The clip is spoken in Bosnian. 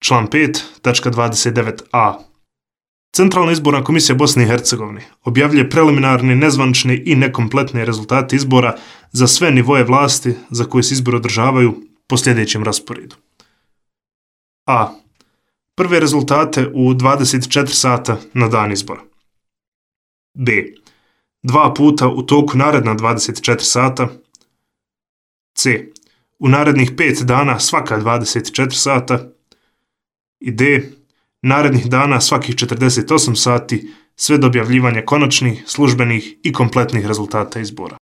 Član 5.29a. Centralna izborna komisija Bosne i Hercegovine objavljuje preliminarne, nezvanične i nekompletne rezultate izbora za sve nivoe vlasti za koje se izbori održavaju po sljedećem rasporedu. A. Prve rezultate u 24 sata na dan izbora. B. 2 puta u toku naredna 24 sata. C. U narednih 5 dana svaka 24 sata. I D. Narednih dana svakih 48 sati sve do objavljivanja konačnih, službenih i kompletnih rezultata izbora.